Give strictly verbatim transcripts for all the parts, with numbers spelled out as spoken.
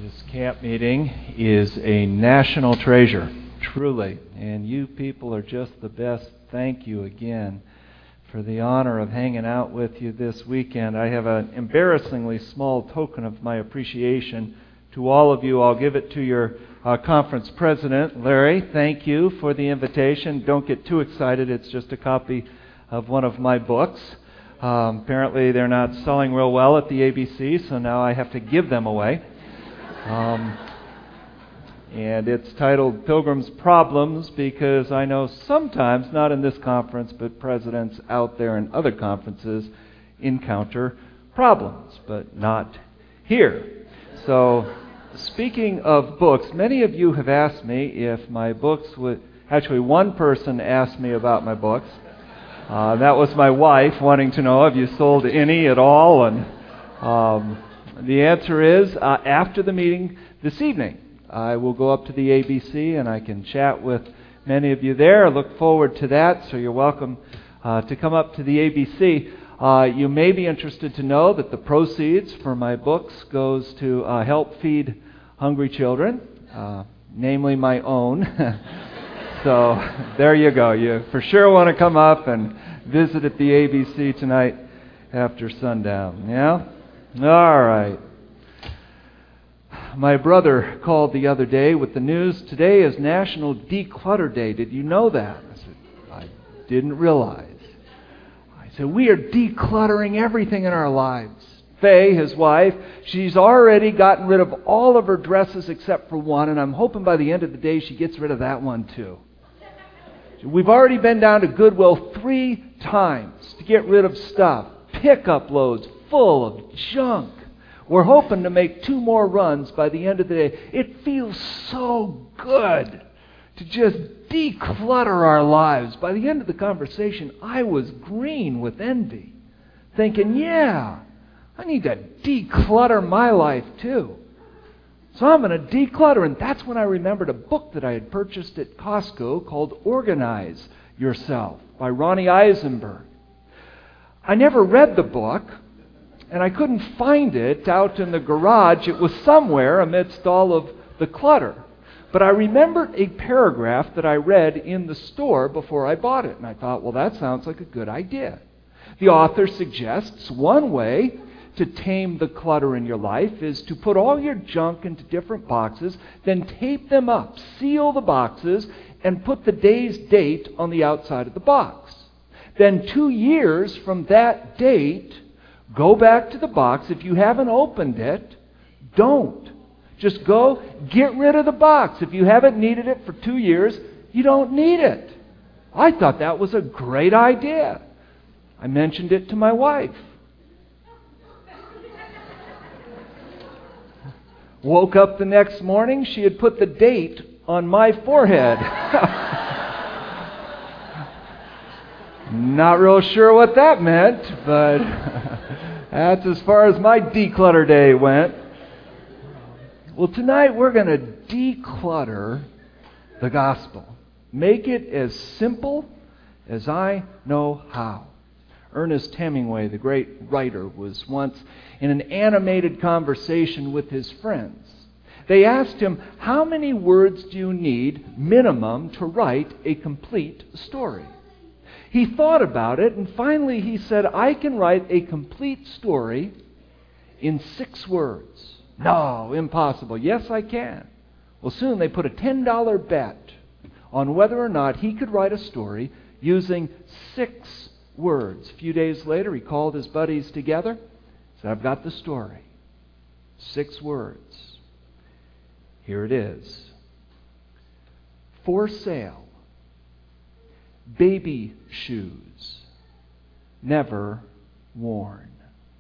This camp meeting is a national treasure, truly, and you people are just the best. Thank you again for the honor of hanging out with you this weekend. I have an embarrassingly small token of my appreciation to all of you. I'll give it to your uh, conference president, Larry. Thank you for the invitation. Don't get too excited. It's just a copy of one of my books. Um, apparently they're not selling real well at the A B C, so now I have to give them away. Um, and it's titled Pilgrim's Problems because I know sometimes, not in this conference, but presidents out there in other conferences encounter problems, but not here. So, speaking of books, many of you have asked me if my books would... Actually, one person asked me about my books. Uh, that was my wife wanting to know, have you sold any at all? And um, the answer is, uh, after the meeting this evening, I will go up to the A B C and I can chat with many of you there. I look forward to that, so you're welcome uh, to come up to the A B C. Uh, you may be interested to know that the proceeds for my books goes to uh, help feed hungry children, uh, namely my own. So there you go. You for sure want to come up and visit at the A B C tonight after sundown. Yeah? All right. My brother called the other day with the news, today is National Declutter Day. Did you know that? I said, I didn't realize. I said, we are decluttering everything in our lives. Faye, his wife, she's already gotten rid of all of her dresses except for one, and I'm hoping by the end of the day she gets rid of that one too. We've already been down to Goodwill three times to get rid of stuff. Pickup loads full of junk. We're hoping to make two more runs by the end of the day. It feels so good to just declutter our lives. By the end of the conversation, I was green with envy, thinking, yeah, I need to declutter my life too. So I'm going to declutter, and that's when I remembered a book that I had purchased at Costco called Organize Yourself by Ronnie Eisenberg. I never read the book, and I couldn't find it out in the garage. It was somewhere amidst all of the clutter. But I remembered a paragraph that I read in the store before I bought it, and I thought, well, that sounds like a good idea. The author suggests one way to tame the clutter in your life is to put all your junk into different boxes, then tape them up, seal the boxes, and put the day's date on the outside of the box. Then two years from that date, go back to the box. If you haven't opened it, don't. Just go, get rid of the box. If you haven't needed it for two years, you don't need it. I thought that was a great idea. I mentioned it to my wife. Woke up the next morning, she had put the date on my forehead. Not real sure what that meant, but that's as far as my declutter day went. Well, tonight we're going to declutter the gospel. Make it as simple as I know how. Ernest Hemingway, the great writer, was once in an animated conversation with his friends. They asked him, how many words do you need minimum to write a complete story? He thought about it, and finally he said, I can write a complete story in six words. No, impossible. Yes, I can. Well, soon they put a ten dollar bet on whether or not he could write a story using six words. A few days later, he called his buddies together, said, I've got the story. Six words. Here it is. For sale. Baby shoes. Never worn.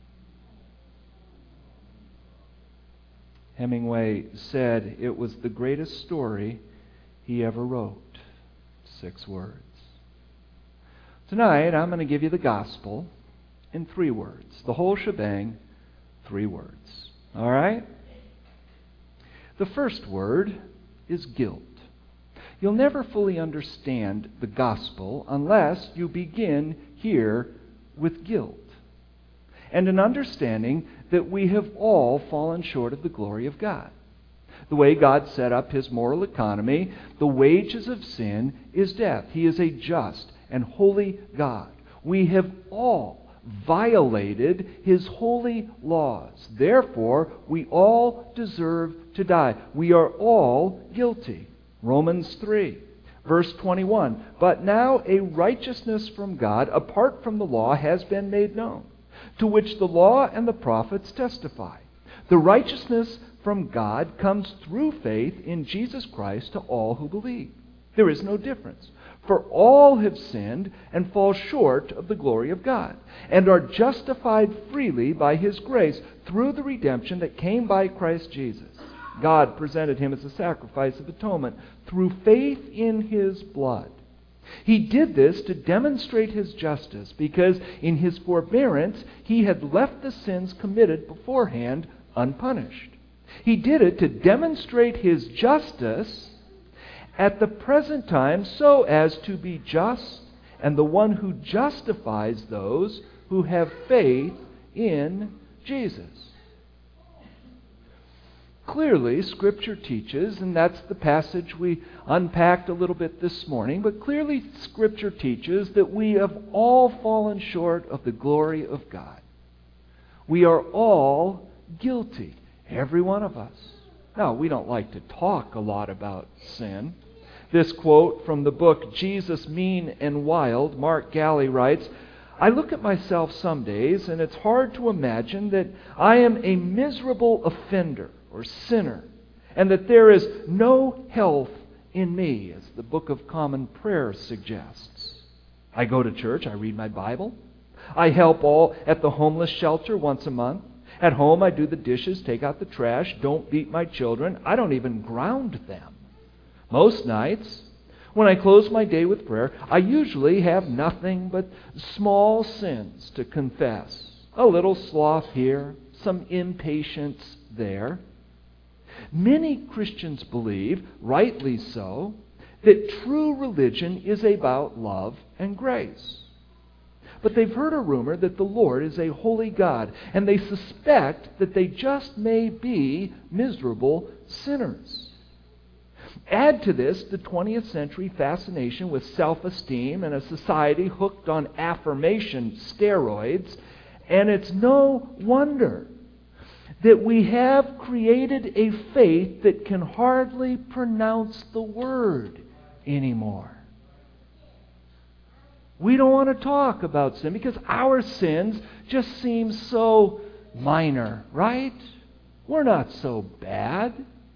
Hemingway said it was the greatest story he ever wrote. Six words. Tonight, I'm going to give you the gospel in three words. The whole shebang, three words. All right? The first word is guilt. You'll never fully understand the gospel unless you begin here with guilt. And an understanding that we have all fallen short of the glory of God. The way God set up His moral economy, the wages of sin is death. He is a just and holy God. We have all violated His holy laws. Therefore, we all deserve to die. We are all guilty. Romans three, verse twenty-one. But now a righteousness from God, apart from the law, has been made known, to which the law and the prophets testify. The righteousness from God comes through faith in Jesus Christ to all who believe. There is no difference. For all have sinned and fall short of the glory of God, and are justified freely by His grace through the redemption that came by Christ Jesus. God presented Him as a sacrifice of atonement through faith in His blood. He did this to demonstrate His justice, because in His forbearance He had left the sins committed beforehand unpunished. He did it to demonstrate His justice at the present time, so as to be just and the one who justifies those who have faith in Jesus. Clearly, Scripture teaches, and that's the passage we unpacked a little bit this morning, but clearly Scripture teaches that we have all fallen short of the glory of God. We are all guilty, every one of us. Now, we don't like to talk a lot about sin. This quote from the book Jesus, Mean and Wild, Mark Galli writes, I look at myself some days, and it's hard to imagine that I am a miserable offender or sinner, and that there is no health in me, as the Book of Common Prayer suggests. I go to church, I read my Bible, I help all at the homeless shelter once a month. At home, I do the dishes, take out the trash, don't beat my children, I don't even ground them. Most nights, when I close my day with prayer, I usually have nothing but small sins to confess. A little sloth here, some impatience there. Many Christians believe, rightly so, that true religion is about love and grace. But they've heard a rumor that the Lord is a holy God, and they suspect that they just may be miserable sinners. Add to this the twentieth century fascination with self-esteem and a society hooked on affirmation steroids, and it's no wonder that we have created a faith that can hardly pronounce the word anymore. We don't want to talk about sin because our sins just seem so minor, right? We're not so bad.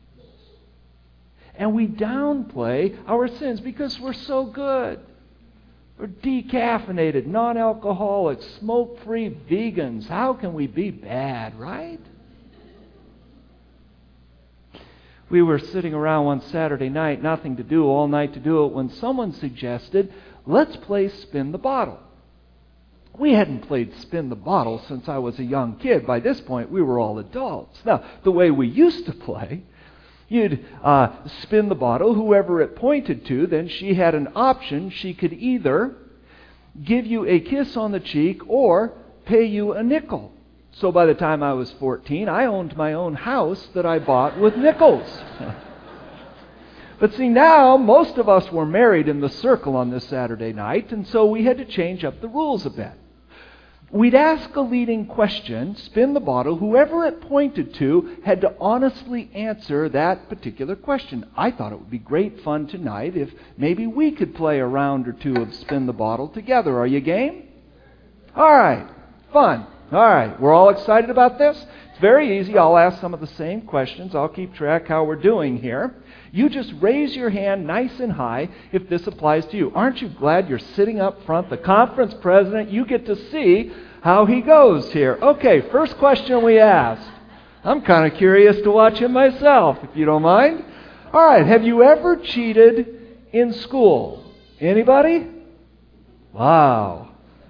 And we downplay our sins because we're so good. We're decaffeinated, non-alcoholic, smoke-free vegans. How can we be bad, right? We were sitting around one Saturday night, nothing to do, all night to do it, when someone suggested, let's play Spin the Bottle. We hadn't played Spin the Bottle since I was a young kid. By this point, we were all adults. Now, the way we used to play, you'd uh, spin the bottle, whoever it pointed to, then she had an option. She could either give you a kiss on the cheek or pay you a nickel. So by the time I was fourteen, I owned my own house that I bought with nickels. But see, now most of us were married in the circle on this Saturday night, and so we had to change up the rules a bit. We'd ask a leading question, spin the bottle, whoever it pointed to had to honestly answer that particular question. I thought it would be great fun tonight if maybe we could play a round or two of Spin the Bottle together. Are you game? All right, fun. All right, we're all excited about this? It's very easy. I'll ask some of the same questions. I'll keep track how we're doing here. You just raise your hand nice and high if this applies to you. Aren't you glad you're sitting up front, the conference president? You get to see how he goes here. Okay, first question we asked. I'm kind of curious to watch him myself, if you don't mind. All right, have you ever cheated in school? Anybody? Wow.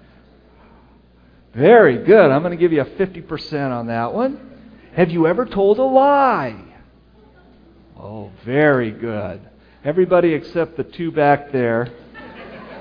Very good. I'm going to give you a fifty percent on that one. Have you ever told a lie? Oh, very good. Everybody except the two back there.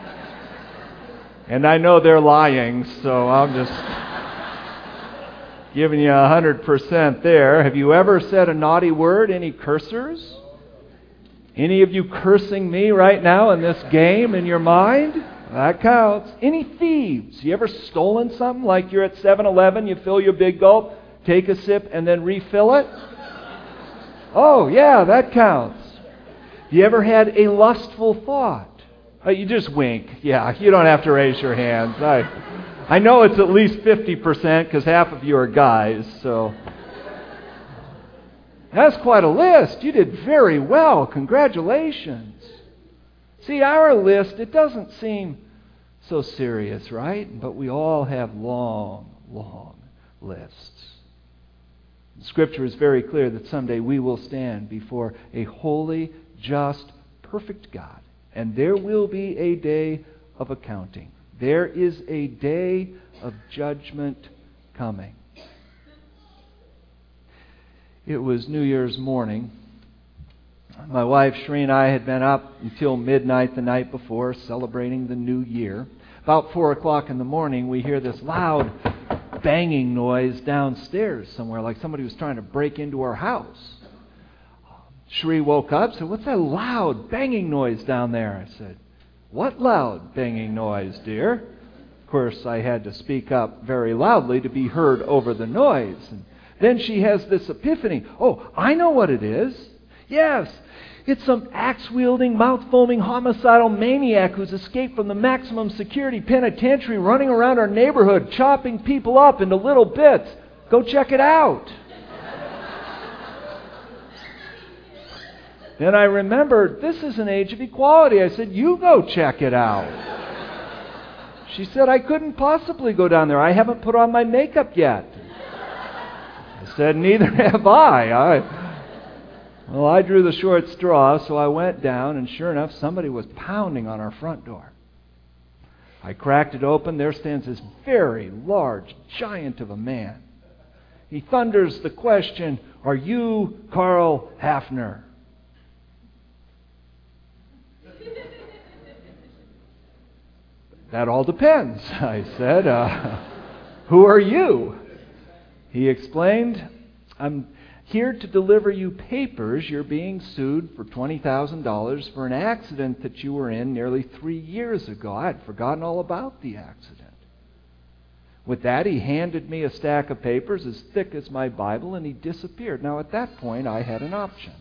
And I know they're lying, so I'll just... Giving you a hundred percent there. Have you ever said a naughty word? Any cursers? Any of you cursing me right now in this game in your mind? That counts. Any thieves? You ever stolen something like you're at seven eleven, you fill your big gulp, take a sip, and then refill it? Oh, yeah, that counts. You ever had a lustful thought? Oh, you just wink. Yeah, you don't have to raise your hands. I, I know it's at least fifty percent because half of you are guys, so... That's quite a list. You did very well. Congratulations. See, our list, it doesn't seem so serious, right? But we all have long, long lists. Scripture is very clear that someday we will stand before a holy, just, perfect God. And there will be a day of accounting. There is a day of judgment coming. It was New Year's morning. My wife, Sheree, and I had been up until midnight the night before, celebrating the new year. About four o'clock in the morning, we hear this loud banging noise downstairs somewhere, like somebody was trying to break into our house. Sheree woke up and said, "What's that loud banging noise down there?" I said, "What loud banging noise, dear?" Of course, I had to speak up very loudly to be heard over the noise. And then she has this epiphany. "Oh, I know what it is. Yes, it's some axe-wielding, mouth-foaming, homicidal maniac who's escaped from the maximum security penitentiary running around our neighborhood, chopping people up into little bits. Go check it out." Then I remembered, this is an age of equality. I said, "You go check it out." She said, "I couldn't possibly go down there. I haven't put on my makeup yet." I said, "Neither have I. I Well, I drew the short straw, so I went down, and sure enough, somebody was pounding on our front door. I cracked it open. There stands this very large giant of a man. He thunders the question, "Are you Carl Hafner?" "That all depends," I said. Uh, "who are you?" He explained, "I'm here to deliver you papers. You're being sued for twenty thousand dollars for an accident that you were in nearly three years ago." I had forgotten all about the accident. With that, he handed me a stack of papers as thick as my Bible, and he disappeared. Now, at that point, I had an option.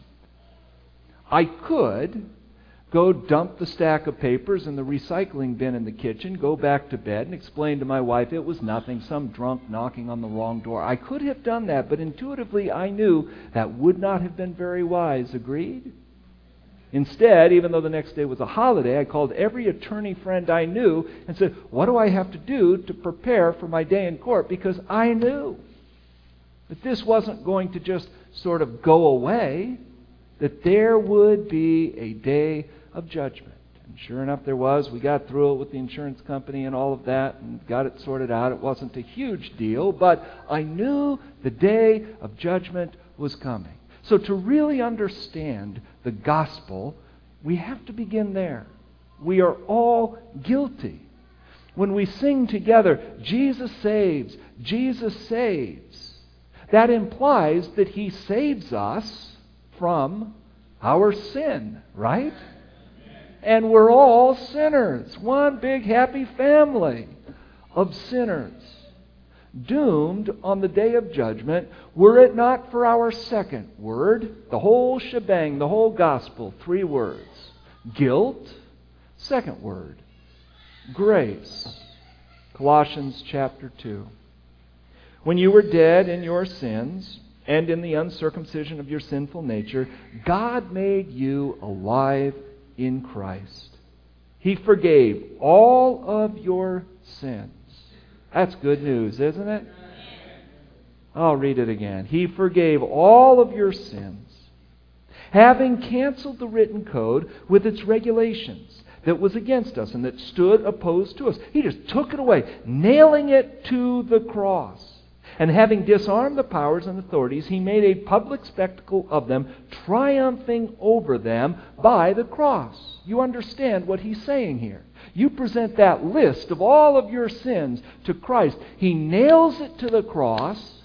I could go dump the stack of papers in the recycling bin in the kitchen, go back to bed, and explain to my wife it was nothing, some drunk knocking on the wrong door. I could have done that, but intuitively I knew that would not have been very wise. Agreed? Instead, even though the next day was a holiday, I called every attorney friend I knew and said, "What do I have to do to prepare for my day in court?" Because I knew that this wasn't going to just sort of go away, that there would be a day of judgment. And sure enough, there was. We got through it with the insurance company and all of that and got it sorted out. It wasn't a huge deal, but I knew the day of judgment was coming. So to really understand the gospel, we have to begin there. We are all guilty. When we sing together, "Jesus saves, Jesus saves," that implies that He saves us from our sin, right? And we're all sinners. One big happy family of sinners. Doomed on the day of judgment, were it not for our second word, the whole shebang, the whole gospel, three words. Guilt, second word, grace. Colossians chapter two. "When you were dead in your sins and in the uncircumcision of your sinful nature, God made you alive in Christ. He forgave all of your sins." That's good news, isn't it? I'll read it again. "He forgave all of your sins, having canceled the written code with its regulations that was against us and that stood opposed to us." He just took it away, nailing it to the cross. "And having disarmed the powers and authorities, He made a public spectacle of them, triumphing over them by the cross." You understand what he's saying here. You present that list of all of your sins to Christ. He nails it to the cross.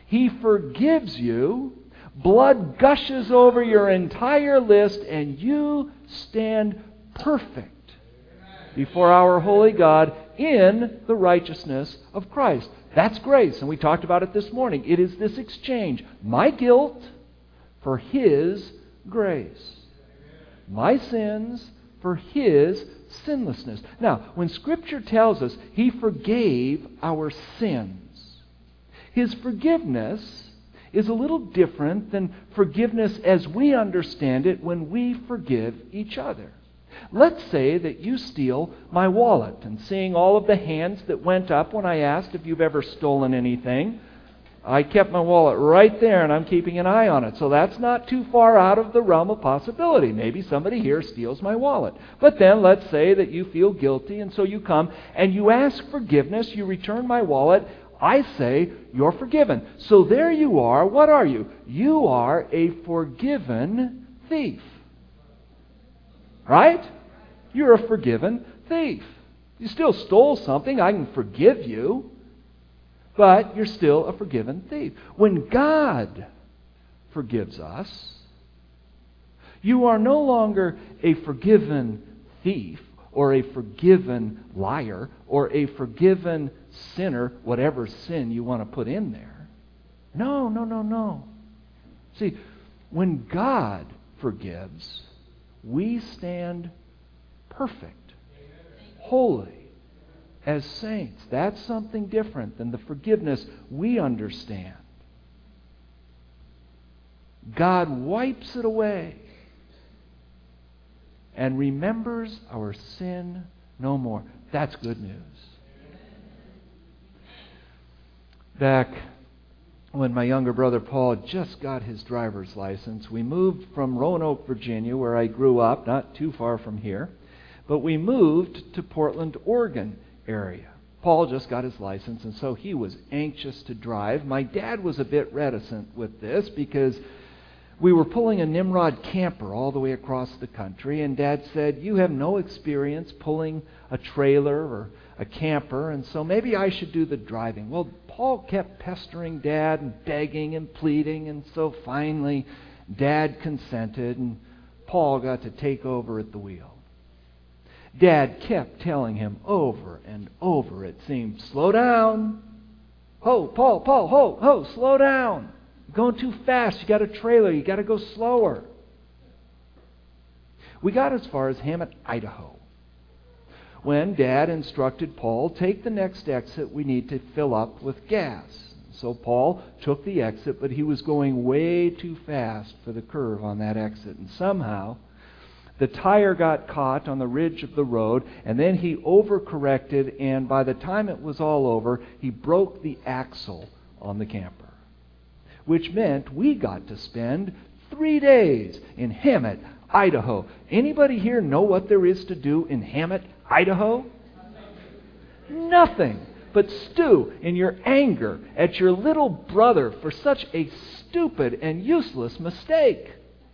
He forgives you. Blood gushes over your entire list, and you stand perfect before our holy God in the righteousness of Christ. That's grace, and we talked about it this morning. It is this exchange. My guilt for His grace. My sins for His sinlessness. Now, when Scripture tells us He forgave our sins, His forgiveness is a little different than forgiveness as we understand it when we forgive each other. Let's say that you steal my wallet, and seeing all of the hands that went up when I asked if you've ever stolen anything, I kept my wallet right there and I'm keeping an eye on it. So that's not too far out of the realm of possibility. Maybe somebody here steals my wallet. But then let's say that you feel guilty, and so you come and you ask forgiveness, you return my wallet. I say, you're forgiven. So there you are. What are you? You are a forgiven thief. Right? You're a forgiven thief. You still stole something. I can forgive you. But you're still a forgiven thief. When God forgives us, you are no longer a forgiven thief or a forgiven liar or a forgiven sinner, whatever sin you want to put in there. No, no, no, no. See, when God forgives, we stand perfect, holy, as saints. That's something different than the forgiveness we understand. God wipes it away and remembers our sin no more. That's good news. Back when my younger brother Paul just got his driver's license, we moved from Roanoke, Virginia, where I grew up, not too far from here, but we moved to Portland, Oregon area. Paul just got his license, and so he was anxious to drive. My dad was a bit reticent with this because we were pulling a Nimrod camper all the way across the country, and Dad said, you have no experience pulling a trailer or a camper, and so maybe I should do the driving. Well, Paul kept pestering Dad and begging and pleading, and so finally Dad consented, and Paul got to take over at the wheel. Dad kept telling him over and over, it seemed, slow down. Ho, Paul, Paul, ho, ho, slow down. You're going too fast. You got a trailer. You got to go slower. We got as far as Hammett, Idaho, when Dad instructed Paul, take the next exit. We need to fill up with gas. So Paul took the exit, but he was going way too fast for the curve on that exit. And somehow the tire got caught on the ridge of the road, and then he overcorrected, and by the time it was all over, he broke the axle on the camper, which meant we got to spend three days in Hammett, Idaho. Anybody here know what there is to do in Hammett, Idaho? Nothing but stew in your anger at your little brother for such a stupid and useless mistake.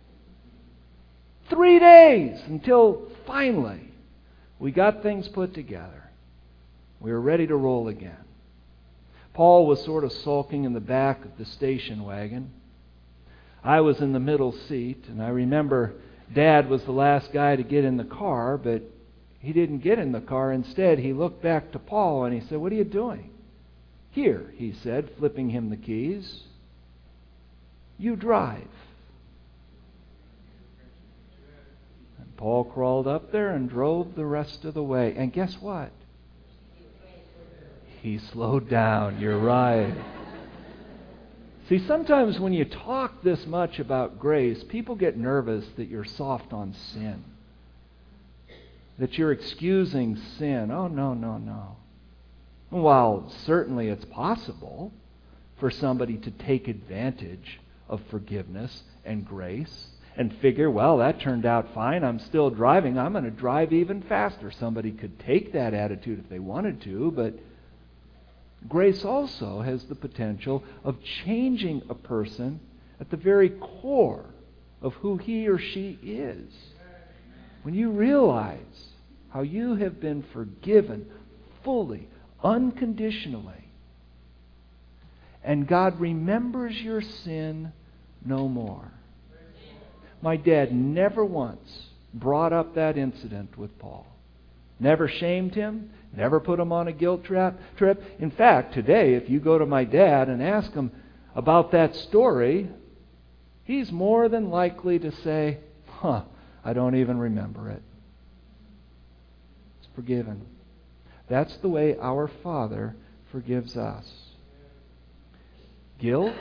Three days until finally we got things put together. We were ready to roll again. Paul was sort of sulking in the back of the station wagon. I was in the middle seat, and I remember Dad was the last guy to get in the car, but he didn't get in the car. Instead, he looked back to Paul and he said, what are you doing? Here, he said, flipping him the keys. You drive. And Paul crawled up there and drove the rest of the way. And guess what? He slowed down. You're right. See, sometimes when you talk this much about grace, people get nervous that you're soft on sin, that you're excusing sin. Oh, no, no, no. While certainly it's possible for somebody to take advantage of forgiveness and grace and figure, well, that turned out fine. I'm still driving. I'm going to drive even faster. Somebody could take that attitude if they wanted to, but grace also has the potential of changing a person at the very core of who he or she is. When you realize how you have been forgiven fully, unconditionally, and God remembers your sin no more. My dad never once brought up that incident with Paul. Never shamed him, never put him on a guilt trap, trip. In fact, today, if you go to my dad and ask him about that story, he's more than likely to say, huh, I don't even remember it. It's forgiven. That's the way our Father forgives us. Guilt,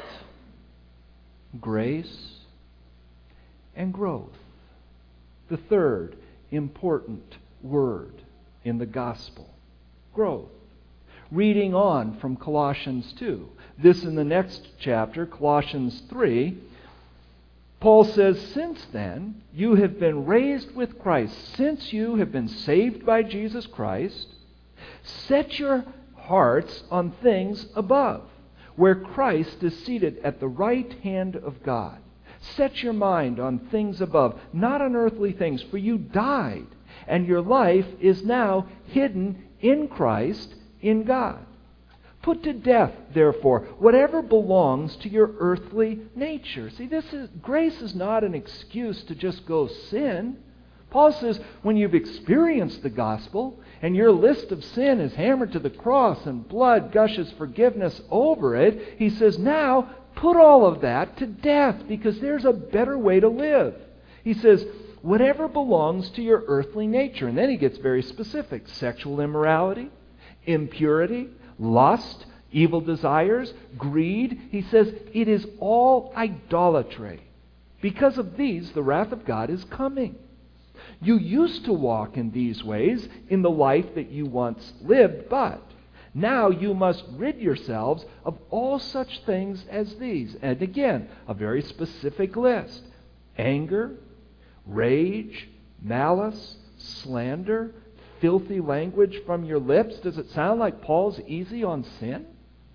grace, and growth. The third important word in the gospel. Growth. Reading on from Colossians two. This in the next chapter, Colossians three. Paul says, since then, you have been raised with Christ. Since you have been saved by Jesus Christ, set your hearts on things above, where Christ is seated at the right hand of God. Set your mind on things above, not on earthly things, for you died, and your life is now hidden in Christ, in God. Put to death, therefore, whatever belongs to your earthly nature. See, this is grace is not an excuse to just go sin. Paul says when you've experienced the gospel and your list of sin is hammered to the cross and blood gushes forgiveness over it, he says now put all of that to death because there's a better way to live. He says whatever belongs to your earthly nature. And then he gets very specific. Sexual immorality, impurity, lust, evil desires, greed. He says it is all idolatry. Because of these, the wrath of God is coming. You used to walk in these ways in the life that you once lived, but now you must rid yourselves of all such things as these. And again, a very specific list. Anger, rage, malice, slander, filthy language from your lips. Does it sound like Paul's easy on sin?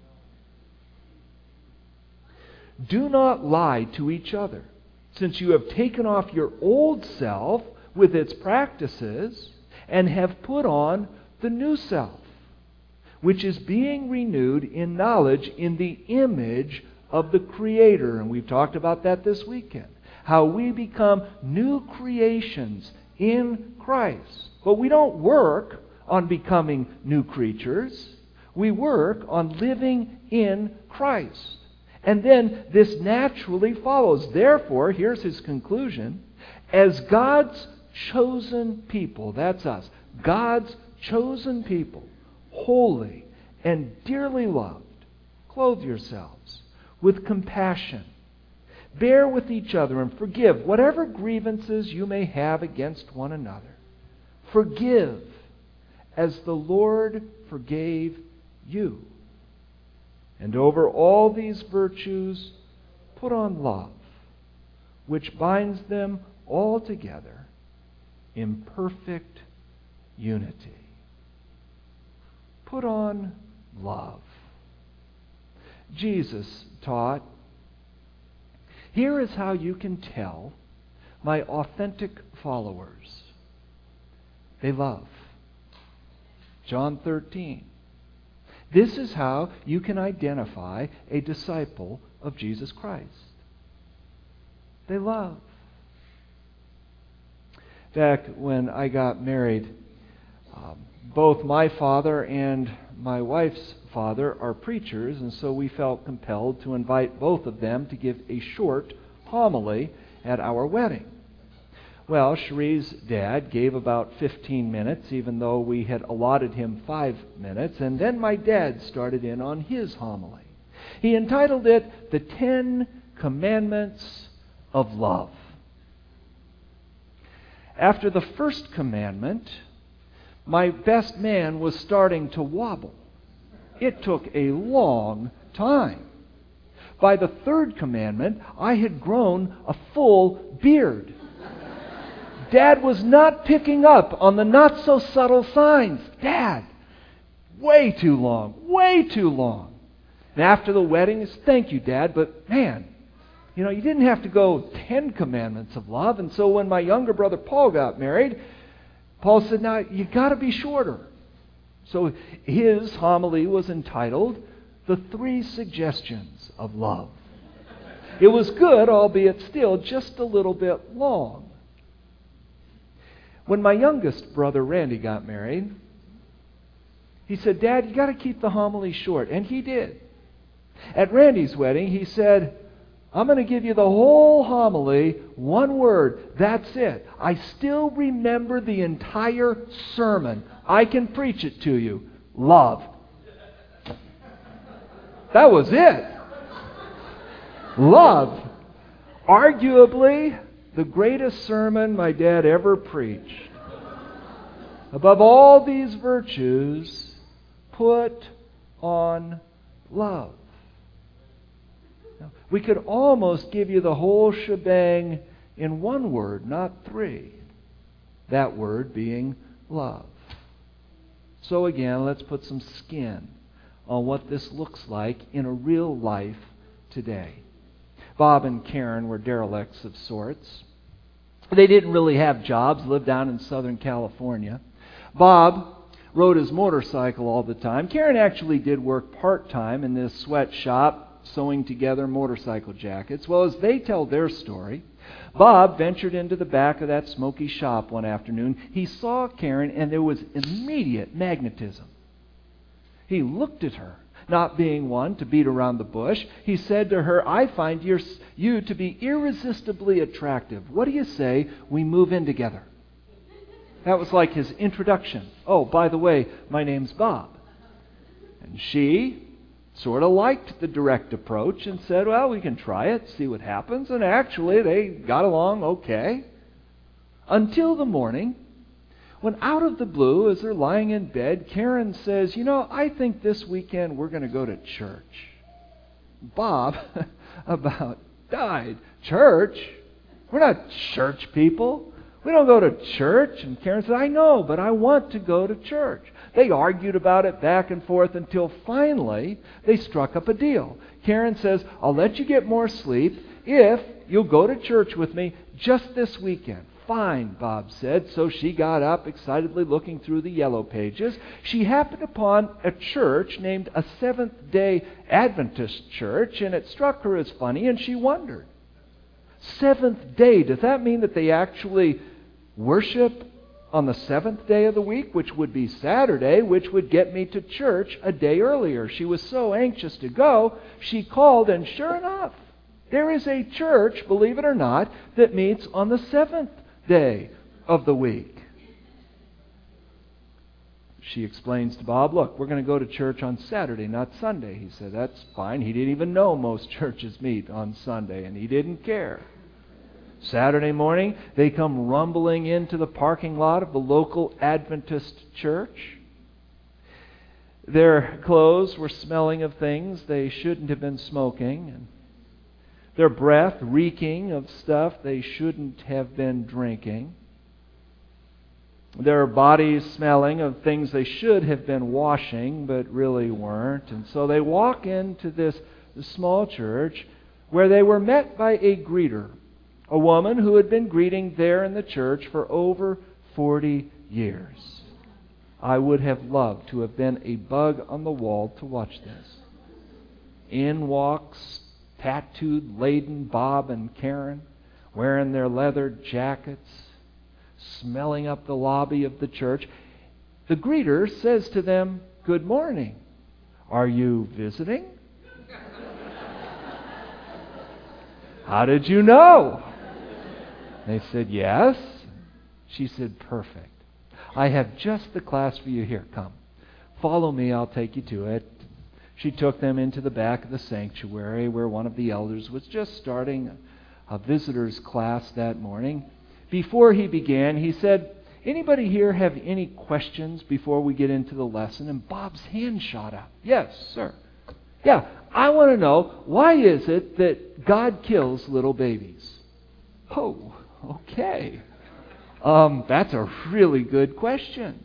Do not lie to each other, since you have taken off your old self with its practices and have put on the new self, which is being renewed in knowledge in the image of the Creator. And we've talked about that this weekend. How we become new creations in Christ. But we don't work on becoming new creatures. We work on living in Christ. And then this naturally follows. Therefore, here's his conclusion. As God's chosen people, that's us, God's chosen people, holy and dearly loved, clothe yourselves with compassion. Bear with each other and forgive whatever grievances you may have against one another. Forgive as the Lord forgave you. And over all these virtues, put on love, which binds them all together in perfect unity. Put on love. Jesus taught, here is how you can tell my authentic followers. They love. John thirteen. This is how you can identify a disciple of Jesus Christ. They love. Back when I got married, um, both my father and my wife's father are preachers, and so we felt compelled to invite both of them to give a short homily at our wedding. Well, Cherie's dad gave about fifteen minutes, even though we had allotted him five minutes, and then my dad started in on his homily. He entitled it, The Ten Commandments of Love. After the first commandment, my best man was starting to wobble. It took a long time. By the third commandment, I had grown a full beard. Dad was not picking up on the not-so-subtle signs. Dad, way too long, way too long. And after the wedding, it's, thank you, Dad, but man, you know, you didn't have to go ten commandments of love. And so when my younger brother Paul got married, Paul said, now, you got to be shorter. So his homily was entitled, The Three Suggestions of Love. It was good, albeit still just a little bit long. When my youngest brother Randy got married, he said, "Dad, you got to keep the homily short." And he did. At Randy's wedding, he said, "I'm going to give you the whole homily, one word, that's it. I still remember the entire sermon. I can preach it to you. Love." That was it. Love. Arguably the greatest sermon my dad ever preached. Above all these virtues, put on love. Now, we could almost give you the whole shebang in one word, not three. That word being love. So again, let's put some skin on what this looks like in a real life today. Bob and Karen were derelicts of sorts. They didn't really have jobs, lived down in Southern California. Bob rode his motorcycle all the time. Karen actually did work part-time in this sweatshop, sewing together motorcycle jackets. Well, as they tell their story, Bob ventured into the back of that smoky shop one afternoon. He saw Karen, and there was immediate magnetism. He looked at her, not being one to beat around the bush. He said to her, "I find your, you to be irresistibly attractive. What do you say we move in together?" That was like his introduction. "Oh, by the way, my name's Bob." And she sort of liked the direct approach and said, "Well, we can try it, see what happens." And actually, they got along okay. Until the morning, when out of the blue, as they're lying in bed, Karen says, "You know, I think this weekend we're going to go to church." Bob about died. "Church? We're not church people. We don't go to church." And Karen said, "I know, but I want to go to church." They argued about it back and forth until finally they struck up a deal. Karen says, "I'll let you get more sleep if you'll go to church with me just this weekend." "Fine," Bob said. So she got up, excitedly looking through the yellow pages. She happened upon a church named a Seventh-day Adventist Church, and it struck her as funny, and she wondered. Seventh day, does that mean that they actually worship on the seventh day of the week, which would be Saturday, which would get me to church a day earlier? She was so anxious to go, she called, and sure enough, there is a church, believe it or not, that meets on the seventh day of the week. She explains to Bob, "Look, we're going to go to church on Saturday, not Sunday." He said, "That's fine." He didn't even know most churches meet on Sunday, and he didn't care. Saturday morning, they come rumbling into the parking lot of the local Adventist church. Their clothes were smelling of things they shouldn't have been smoking, and their breath reeking of stuff they shouldn't have been drinking. Their bodies smelling of things they should have been washing, but really weren't. And so they walk into this small church where they were met by a greeter, a woman who had been greeting there in the church for over forty years. I would have loved to have been a bug on the wall to watch this. In walks tattooed-laden Bob and Karen, wearing their leather jackets, smelling up the lobby of the church. The greeter says to them, "Good morning. Are you visiting?" "How did you know?" They said, "Yes." She said, "Perfect. I have just the class for you. Here, come. Follow me, I'll take you to it." She took them into the back of the sanctuary where one of the elders was just starting a visitor's class that morning. Before he began, he said, "Anybody here have any questions before we get into the lesson?" And Bob's hand shot up. "Yes, sir. Yeah, I want to know, why is it that God kills little babies?" "Oh, okay. Um, that's a really good question."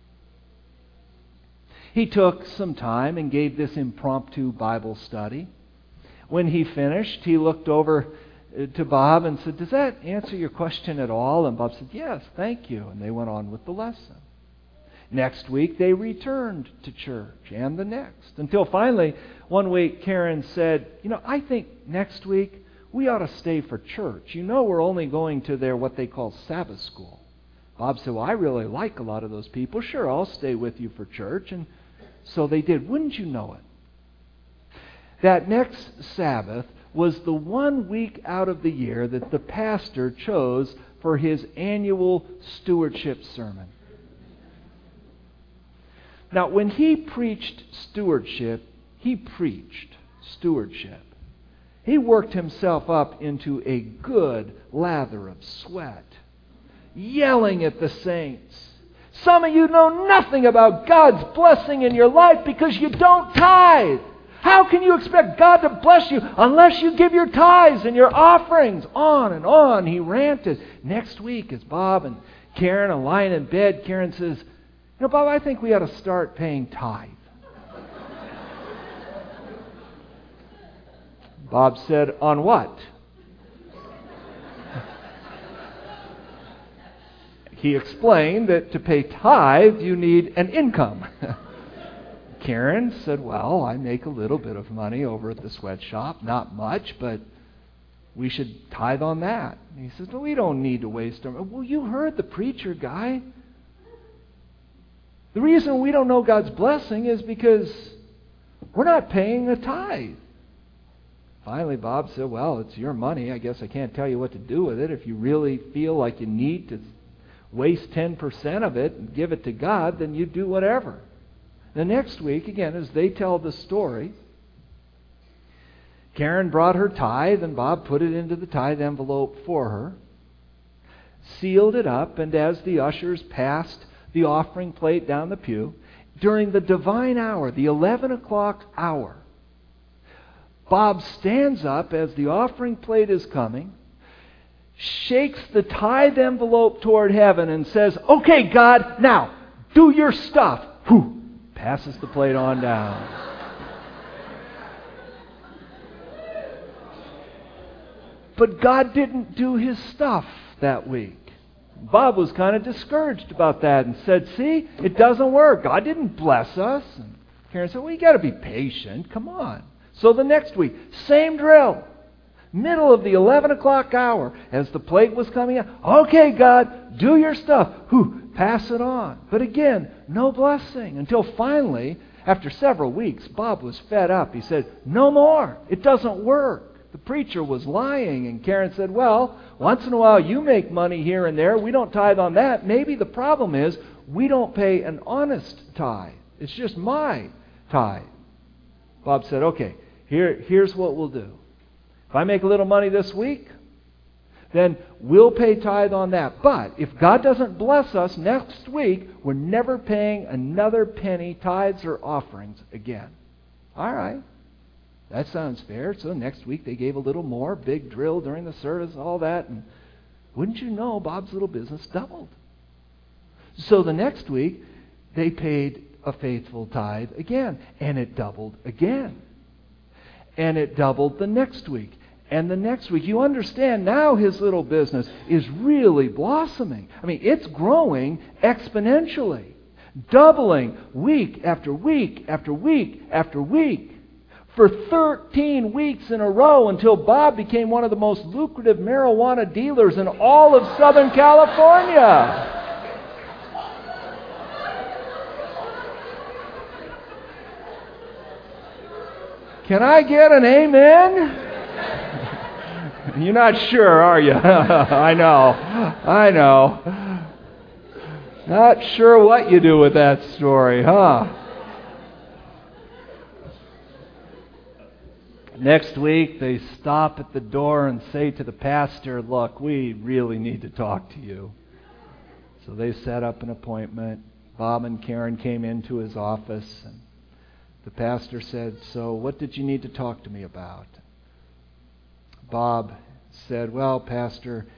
He took some time and gave this impromptu Bible study. When he finished, he looked over to Bob and said, "Does that answer your question at all?" And Bob said, "Yes, thank you." And they went on with the lesson. Next week, they returned to church, and the next. Until finally, one week, Karen said, you know, I think next week we ought to stay for church. You know we're only going to their what they call Sabbath school. Bob said, well, I really like a lot of those people. Sure, I'll stay with you for church. And so they did. Wouldn't you know it? That next Sabbath was the one week out of the year that the pastor chose for his annual stewardship sermon. Now, when he preached stewardship, he preached stewardship. He worked himself up into a good lather of sweat, yelling at the saints. Some of you know nothing about God's blessing in your life because you don't tithe. How can you expect God to bless you unless you give your tithes and your offerings? On and on he ranted. Next week, as Bob and Karen are lying in bed, Karen says, you know, Bob, I think we ought to start paying tithe. Bob said, on what? He explained that to pay tithe, you need an income. Karen said, well, I make a little bit of money over at the sweatshop, not much, but we should tithe on that. And he says, well, we don't need to waste our money. Well, you heard the preacher guy. The reason we don't know God's blessing is because we're not paying a tithe. Finally, Bob said, well, it's your money. I guess I can't tell you what to do with it. If you really feel like you need to waste ten percent of it and give it to God, then you do whatever. The next week, again, as they tell the story, Karen brought her tithe, and Bob put it into the tithe envelope for her, sealed it up, and as the ushers passed the offering plate down the pew, during the divine hour, the eleven o'clock hour, Bob stands up as the offering plate is coming, shakes the tithe envelope toward heaven and says, okay, God, now, do your stuff. Whew, passes the plate on down. But God didn't do his stuff that week. Bob was kind of discouraged about that and said, see, it doesn't work. God didn't bless us. And Karen said, well, you got to be patient. Come on. So the next week, same drill. Middle of the eleven o'clock hour, as the plate was coming out. Okay, God, do your stuff. Whew, pass it on. But again, no blessing. Until finally, after several weeks, Bob was fed up. He said, no more. It doesn't work. The preacher was lying. And Karen said, well, once in a while you make money here and there. We don't tithe on that. Maybe the problem is we don't pay an honest tithe. It's just my tithe. Bob said, okay, here, here's what we'll do. If I make a little money this week, then we'll pay tithe on that. But if God doesn't bless us next week, we're never paying another penny, tithes or offerings again. All right. That sounds fair. So next week they gave a little more, big drill during the service, all that. And wouldn't you know, Bob's little business doubled. So the next week they paid a faithful tithe again. And it doubled again. And it doubled the next week. And the next week. You understand now his little business is really blossoming. I mean, it's growing exponentially. Doubling week after week after week after week. For thirteen weeks in a row until Bob became one of the most lucrative marijuana dealers in all of Southern California. Can I get an amen? You're not sure, are you? I know. I know. Not sure what you do with that story, huh? Next week, they stop at the door and say to the pastor, look, we really need to talk to you. So they set up an appointment. Bob and Karen came into his office, and the pastor said, so what did you need to talk to me about? Bob said, well, Pastor,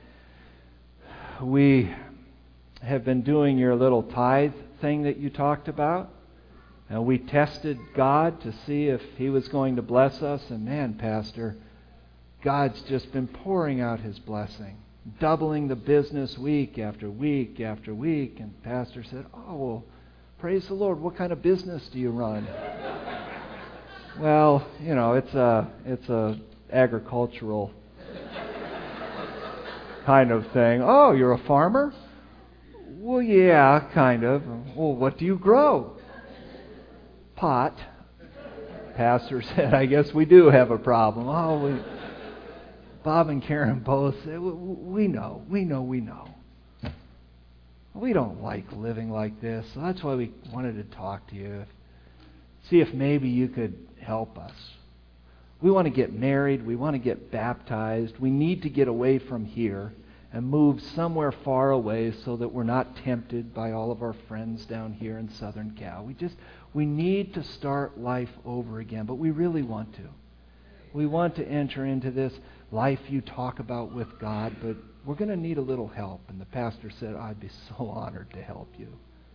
we have been doing your little tithe thing that you talked about. And we tested God to see if He was going to bless us. And man, Pastor, God's just been pouring out His blessing, doubling the business week after week after week. And Pastor said, oh, well, Praise the Lord. What kind of business do you run? Well, you know, it's a it's a agricultural kind of thing. Oh, you're a farmer? Well, yeah, kind of. Well, what do you grow? Pot. Pastor said, I guess we do have a problem. Oh, we, Bob and Karen both said, we know, we know, we know. We don't like living like this, so that's why we wanted to talk to you. See if maybe you could help us. We want to get married. We want to get baptized. We need to get away from here and move somewhere far away so that we're not tempted by all of our friends down here in Southern Cal. We just, we need to start life over again, but we really want to. We want to enter into this life you talk about with God, but we're going to need a little help. And the pastor said, I'd be so honored to help you.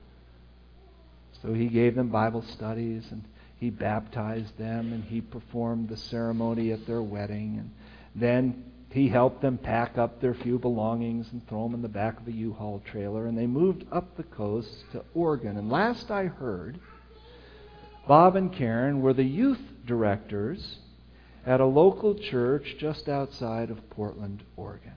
So he gave them Bible studies, and he baptized them, and he performed the ceremony at their wedding. And then he helped them pack up their few belongings and throw them in the back of a U-Haul trailer. And they moved up the coast to Oregon. And last I heard, Bob and Karen were the youth directors at a local church just outside of Portland, Oregon.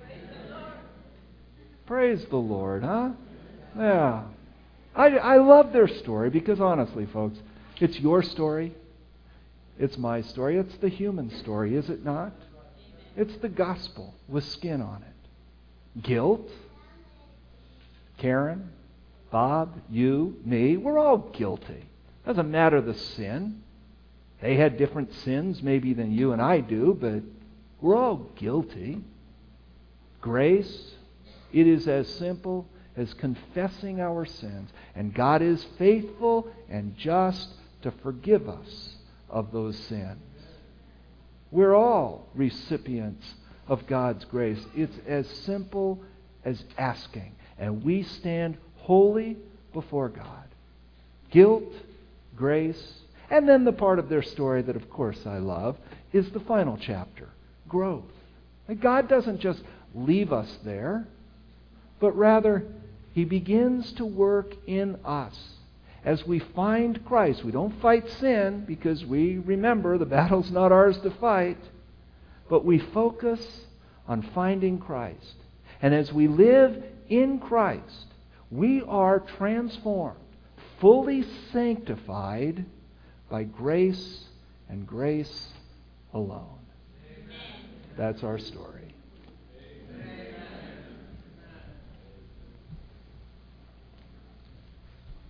Praise the Lord, huh? Yeah. I, I love their story because honestly, folks, it's your story. It's my story. It's the human story, is it not? It's the gospel with skin on it. Guilt. Karen, Bob, you, me, we're all guilty. Doesn't matter the sin. They had different sins maybe than you and I do, but we're all guilty. Grace, it is as simple as confessing our sins. And God is faithful and just to forgive us of those sins. We're all recipients of God's grace. It's as simple as asking. And we stand holy before God. Guilt, grace, and then the part of their story that, of course, I love is the final chapter, growth. And God doesn't just leave us there, but rather He begins to work in us. As we find Christ, we don't fight sin because we remember the battle's not ours to fight, but we focus on finding Christ. And as we live in Christ, we are transformed, fully sanctified by grace and grace alone. Amen. That's our story.